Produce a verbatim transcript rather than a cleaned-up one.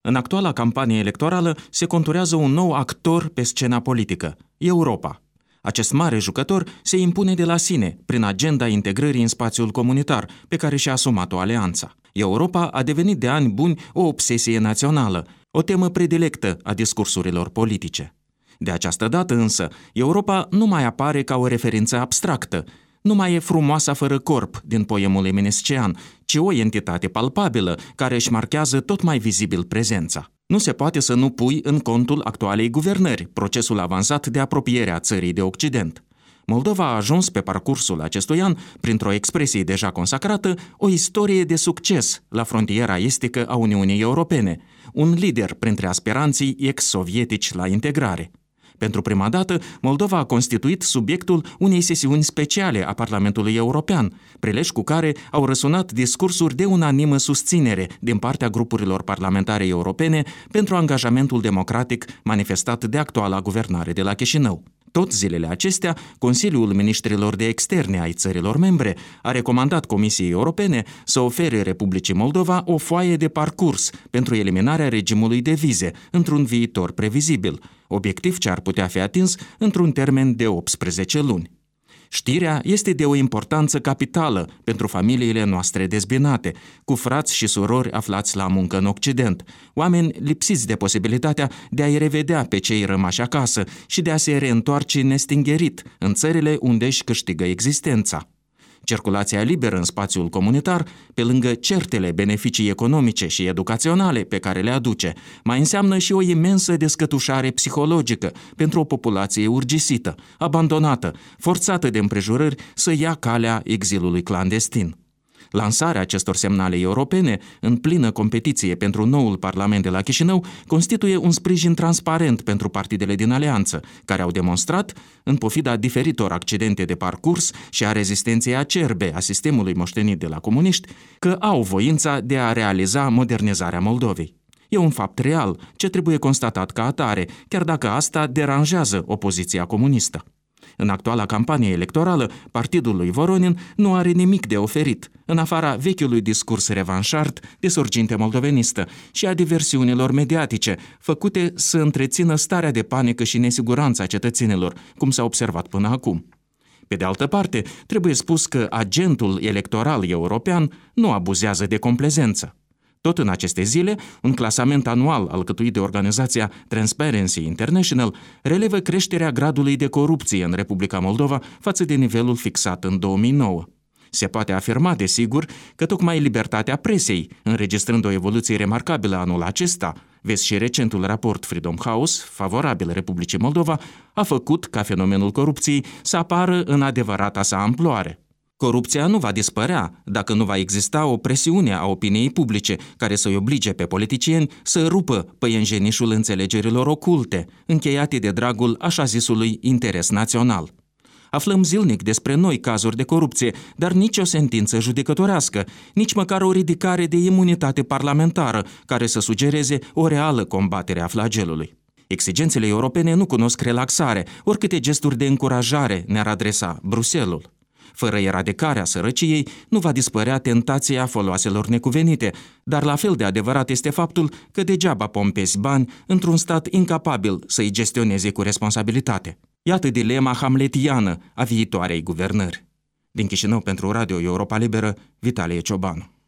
În actuala campanie electorală se conturează un nou actor pe scena politică, Europa. Acest mare jucător se impune de la sine, prin agenda integrării în spațiul comunitar, pe care și-a asumat-o alianța. Europa a devenit de ani buni o obsesie națională, o temă predilectă a discursurilor politice. De această dată însă, Europa nu mai apare ca o referință abstractă, nu mai e frumoasa fără corp din poemul eminescean, ci o entitate palpabilă care își marchează tot mai vizibil prezența. Nu se poate să nu pui în contul actualei guvernări procesul avansat de apropiere a țării de Occident. Moldova a ajuns pe parcursul acestui an, printr-o expresie deja consacrată, o istorie de succes la frontiera estică a Uniunii Europene, un lider printre aspiranții ex-sovietici la integrare. Pentru prima dată, Moldova a constituit subiectul unei sesiuni speciale a Parlamentului European, prilej cu care au răsunat discursuri de unanimă susținere din partea grupurilor parlamentare europene pentru angajamentul democratic manifestat de actuala guvernare de la Chișinău. Tot zilele acestea, Consiliul Ministrilor de Externe ai țărilor membre a recomandat Comisiei Europene să ofere Republicii Moldova o foaie de parcurs pentru eliminarea regimului de vize într-un viitor previzibil, obiectiv ce ar putea fi atins într-un termen de optsprezece luni. Știrea este de o importanță capitală pentru familiile noastre dezbinate, cu frați și surori aflați la muncă în Occident, oameni lipsiți de posibilitatea de a-i revedea pe cei rămași acasă și de a se reîntoarce nestingerit în țările unde își câștigă existența. Circulația liberă în spațiul comunitar, pe lângă certele beneficii economice și educaționale pe care le aduce, mai înseamnă și o imensă descătușare psihologică pentru o populație urgisită, abandonată, forțată de împrejurări să ia calea exilului clandestin. Lansarea acestor semnale europene, în plină competiție pentru noul Parlament de la Chișinău, constituie un sprijin transparent pentru partidele din alianță, care au demonstrat, în pofida diferitor accidente de parcurs și a rezistenței acerbe a sistemului moștenit de la comuniști, că au voința de a realiza modernizarea Moldovei. E un fapt real, ce trebuie constatat ca atare, chiar dacă asta deranjează opoziția comunistă. În actuala campanie electorală, partidul lui Voronin nu are nimic de oferit, în afara vechiului discurs revanșard de sorginte moldovenistă și a diversiunilor mediatice, făcute să întrețină starea de panică și nesiguranță a cetățenilor, cum s-a observat până acum. Pe de altă parte, trebuie spus că agentul electoral european nu abuzează de complezență. Tot în aceste zile, un clasament anual alcătuit de organizația Transparency International relevă creșterea gradului de corupție în Republica Moldova față de nivelul fixat în două mii nouă. Se poate afirma, desigur, că tocmai libertatea presei, înregistrând o evoluție remarcabilă anul acesta, vezi și recentul raport Freedom House, favorabil Republicii Moldova, a făcut ca fenomenul corupției să apară în adevărata sa amploare. Corupția nu va dispărea dacă nu va exista o presiune a opiniei publice care să-i oblige pe politicieni să rupă păienjenișul înțelegerilor oculte, încheiate de dragul așa zisului interes național. Aflăm zilnic despre noi cazuri de corupție, dar nici o sentință judecătorească, nici măcar o ridicare de imunitate parlamentară care să sugereze o reală combatere a flagelului. Exigențele europene nu cunosc relaxare, oricâte gesturi de încurajare ne-ar adresa Bruxelul. Fără eradicarea sărăciei, nu va dispărea tentația foloaselor necuvenite, dar la fel de adevărat este faptul că degeaba pompezi bani într-un stat incapabil să-i gestioneze cu responsabilitate. Iată dilema hamletiană a viitoarei guvernări. Din Chișinău pentru Radio Europa Liberă, Vitalie Ciobanu.